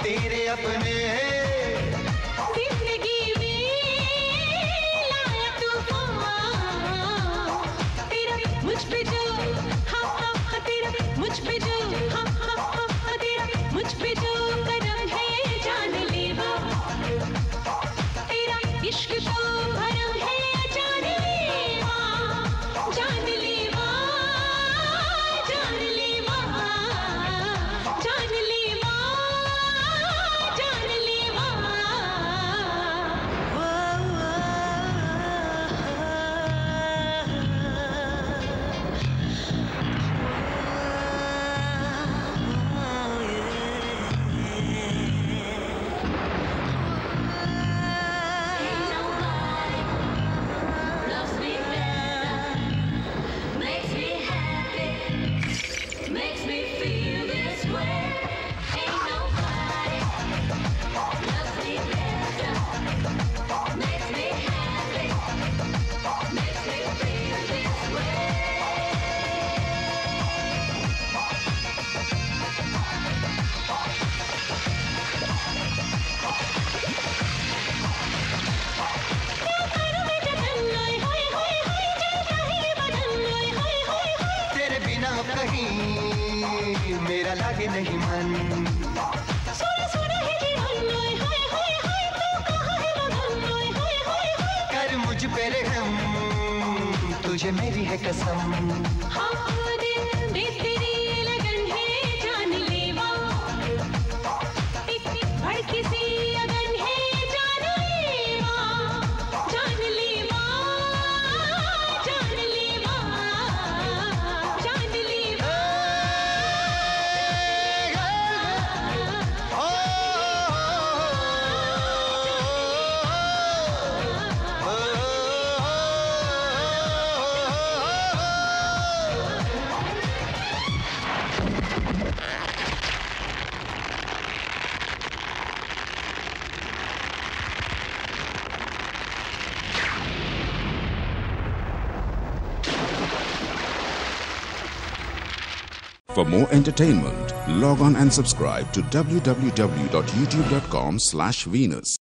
तेरे अपने जिंदगी में लाया तूफान तेरा मुझ पे जो हाँ हाँ हाँ तेरा मुझ पे जो हाँ हाँ हाँ हाँ तेरा मुझ पे जो करम है जानलेवा तेरा इश्क तो भरम है जानलेवा जानलेवा जानलेवा जानलेवा जानलेवा loves me better, makes me happy, makes me feel this way. Ain't nobody loves me better, makes me happy, makes me feel this way. तेरे बिना कहीं मेरा लागे नहीं मन कर मुझ पे रहम तुझे मेरी है कसम तेरी लगन है जानलेवा भड़की सी अगन है जानलेवा जानलेवा जानलेवा जानलेवा For more entertainment, log on and subscribe to www.youtube.com/Venus.